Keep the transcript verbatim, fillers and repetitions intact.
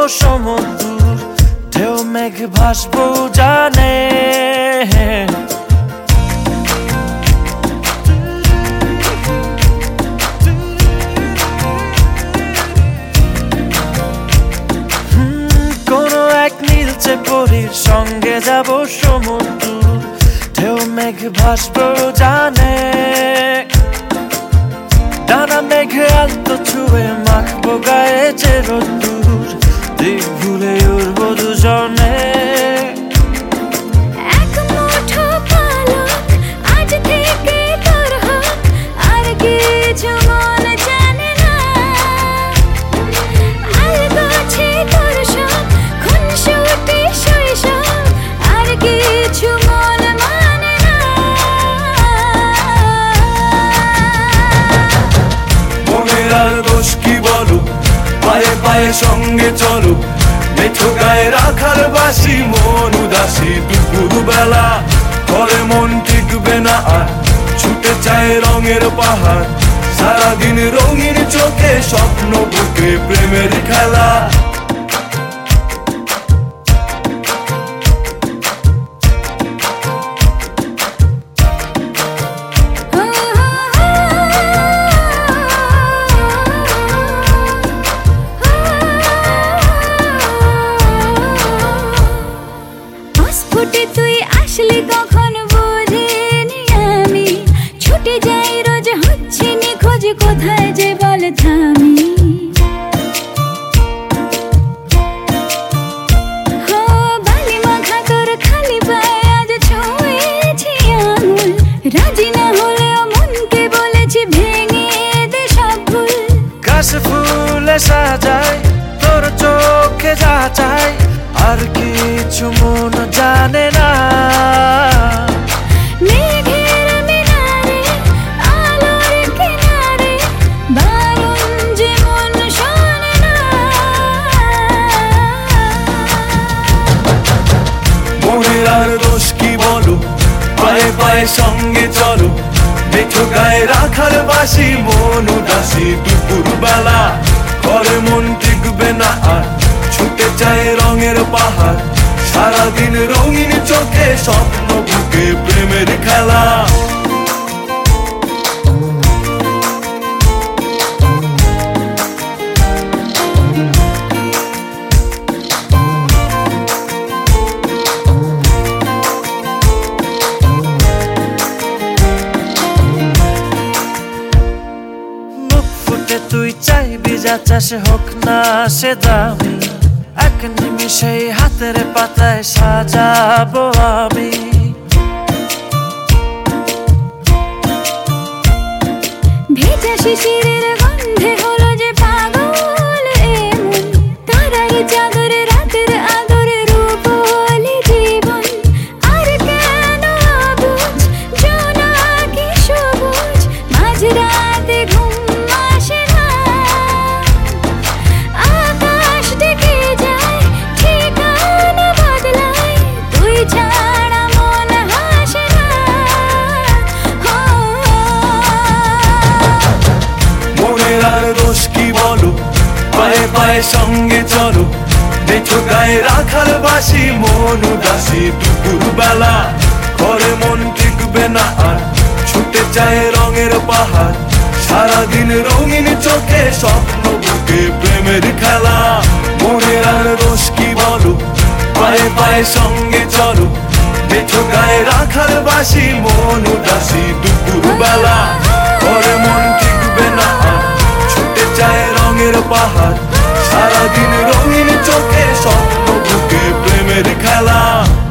সমুদ্র ঢেউ মেঘ ভাসবো জানে কোনো এক নীলচে পরীর সঙ্গে যাব সমুদ্র ঢেউ মেঘ ভাসবো জানে ডানা মেঘে আলতো ছুঁয়ে মাখবো গায়ে যে রোদ্দুর দিক ভুলে উড়বো দুজনে এক মুঠো পালক আজ থেকে তোর হোক আর কিছু মন জানে না আলগোছে তোর সব খুনসুটি শৈশব আর কিছু মন মানে না মনের আর দোষ কি বলো পায়ে পায়ে সঙ্গে চলো মেঠো গায়ে রাখার বাসি মন উদাসী দুপুর বেলা ঘরে মন টিকবে না আর ছুটে চায় রঙের পাহাড় সারাদিন রঙিন চোখে স্বপ্ন বুকে প্রেমের খেলা ফুটে তুই আসলি কখন বুঝিনি আমি ছুটে যাই রোজ হচ্ছে নিখোঁজ কোথায় যে বল থামি হো বালি মাখা তোর খালি পায়ে আজ ছুঁয়েছি আঙুল রাজি না হলেও মনকে বলেছি ভেঙে দে সব ভুল গাছ ফুলে সাজায় তোর চোখে যা চাই আর কিছু মন জানে না মেঘের মিনারে আলোর কিনারে বারণ যে মন শোনে না মনের আর দোষ কি বলো পায়ে পায়ে সঙ্গে চলো মেঠো গায়ে রাখার বাসি মন উদাসী দুপুর বেলা ঘরে মন টিকবে না আর ছুটে চায় রঙের পাহাড় সারাদিন রঙিন চোখে স্বপ্ন বুকে প্রেমের খেলা মুখ ফুটে তুই চাইবি যা চাষ হোক না সে দামি এক নিমিষেই হাতের পাতায় সাজাবো আমি ভেজা শিশিরের গন্ধে হলো যে পাগল এমন তারার চাদরে রাতের আদরে রূপলি জীবন আর কেন বুঝ জোনাকি সবুজ মাঝরাতে ঘুম আসে না আকাশ ডেকে যায় ঠিকানা বদলায় তুই ছাড়া মন হাসে না মনের আর দোষ কি বলো পায়ে পায়ে সঙ্গে চলো মেঠো গায়ে রাখার বাসি মন উদাসী দুপুর বেলা ঘরে মন টিকবে না আর ছুটে চায় রঙের পাহাড় সারাদিন রঙিন চোখে স্বপ্ন বুকে প্রেমের খেলা মনের আর দোষ কি বলো পায়ে পায়ে সঙ্গে চলো মেঠো গায়ে রাখার বাসি মন উদাসী দুপুর বেলা ঘরে মন টিকবে না আর ছুটে চায় রঙের পাহাড় সারাদিন রঙিন চোখে স্বপ্ন বুকে প্রেমের খেলা।